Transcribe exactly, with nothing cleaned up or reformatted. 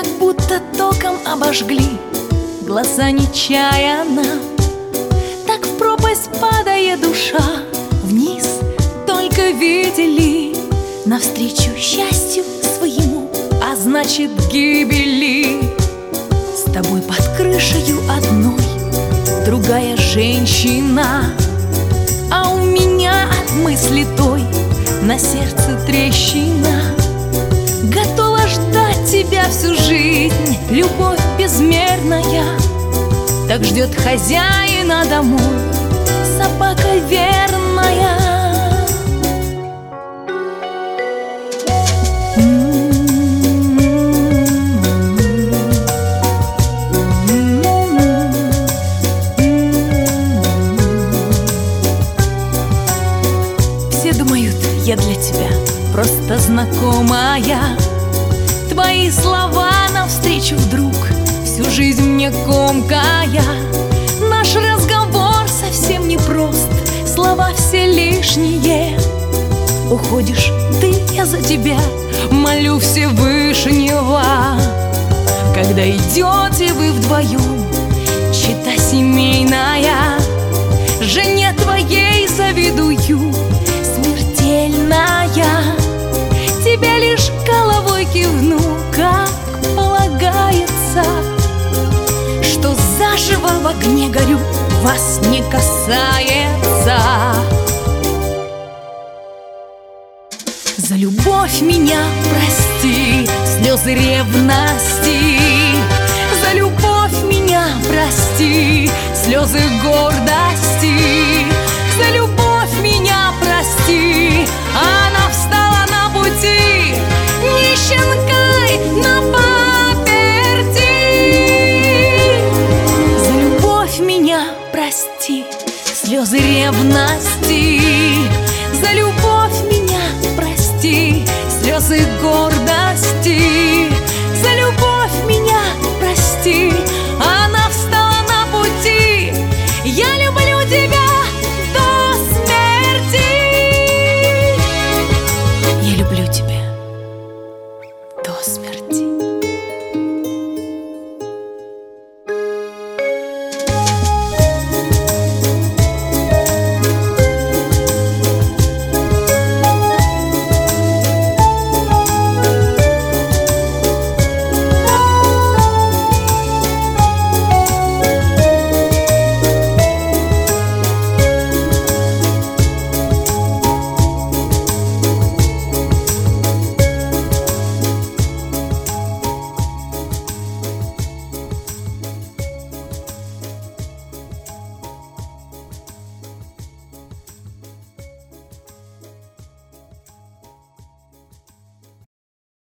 будто током обожгли глаза нечаянно. Так в пропасть падает душа, вниз только видели, навстречу счастью своему, а значит гибели. С тобой под крышею одной другая женщина, а у меня от мысли той на сердце трещина. Готова ждать тебя всю жизнь, любовь безмерная. Так ждет хозяина домой собака верная. Все думают, я для тебя просто знакомая. Твои слова навстречу вдруг всю жизнь мне комкая. Наш разговор совсем не прост, слова все лишние. Уходишь ты, я за тебя молю Всевышнего. Когда идете вы вдвоем, чета семейная, жене твоей завидую смертельная. Тебя лишь головой кивну, как полагается, что заживо в огне горю, вас не касается. За любовь меня прости, слезы ревности. За любовь меня прости, слезы гордости. За любовь меня прости, она встала на пути нищенка.